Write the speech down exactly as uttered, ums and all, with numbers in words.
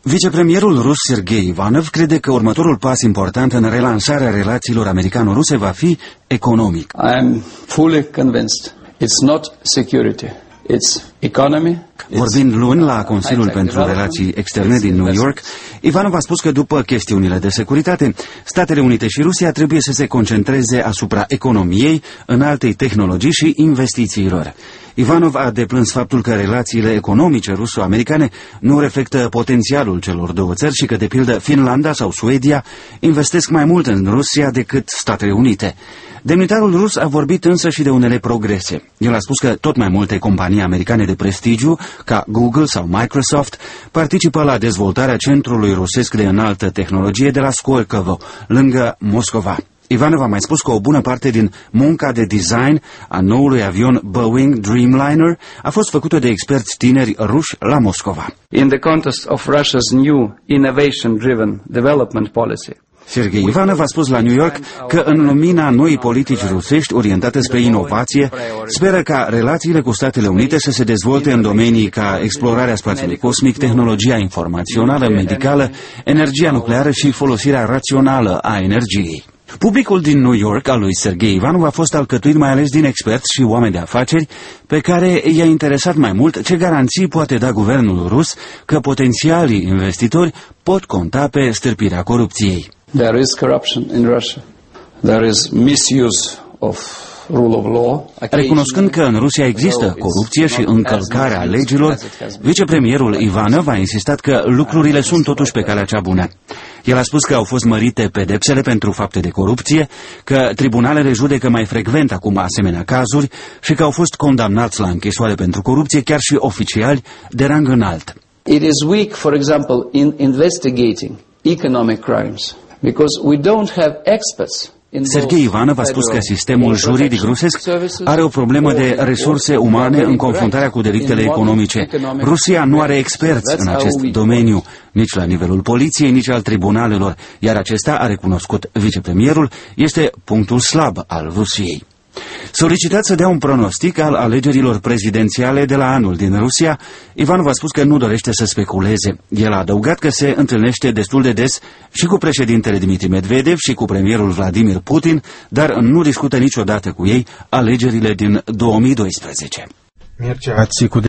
Vicepremierul rus Sergei Ivanov crede că următorul pas important în relansarea relațiilor americano-ruse va fi economic. I am fully convinced it's not security, it's economy. Vorbind luni la Consiliul pentru Relații Externe din New York, Ivanov a spus că după chestiunile de securitate, Statele Unite și Rusia trebuie să se concentreze asupra economiei, înaltei tehnologii și investițiilor. Ivanov a deplâns faptul că relațiile economice ruso-americane nu reflectă potențialul celor două țări și că, de pildă, Finlanda sau Suedia investesc mai mult în Rusia decât Statele Unite. Demnitarul rus a vorbit însă și de unele progrese. El a spus că tot mai multe companii americane de prestigiu, ca Google sau Microsoft, participă la dezvoltarea centrului rusesc de înaltă tehnologie de la Skolkovo, lângă Moscova. Ivanov a mai spus că o bună parte din munca de design a noului avion Boeing Dreamliner a fost făcută de experți tineri ruși la Moscova. In the context of Russia's new innovation-driven development policy, Sergei Ivanov a spus la New York că în lumina noii politici rusești orientate spre inovație, speră ca relațiile cu Statele Unite să se dezvolte în domenii ca explorarea spațiului cosmic, tehnologia informațională, medicală, energia nucleară și folosirea rațională a energiei. Publicul din New York al lui Sergei Ivanov a fost alcătuit mai ales din experți și oameni de afaceri pe care i-a interesat mai mult ce garanții poate da guvernul rus că potențialii investitori pot conta pe stârpirea corupției. There is corruption in Russia. There is misuse of rule of law. Recunoscând că în Rusia există corupție și încălcarea legilor, vicepremierul Ivanov a insistat că lucrurile sunt totuși pe calea cea bună. El a spus că au fost mărite pedepsele pentru fapte de corupție, că tribunalele judecă mai frecvent acum asemenea cazuri și că au fost condamnați la închisoare pentru corupție chiar și oficiali de rang înalt. It is weak, for example, in investigating economic crimes, because we don't have experts. Sergei Ivanov a spus că sistemul juridic rusesc are o problemă de resurse umane în confruntarea cu delictele economice. Rusia nu are experți în acest domeniu, nici la nivelul poliției, nici al tribunalelor, iar acesta, a recunoscut vicepremierul, este punctul slab al Rusiei. Solicitat să dea un pronostic al alegerilor prezidențiale de la anul din Rusia, Ivanov a spus că nu dorește să speculeze. El a adăugat că se întâlnește destul de des și cu președintele Dmitri Medvedev și cu premierul Vladimir Putin, dar nu discută niciodată cu ei alegerile din două mii doisprezece.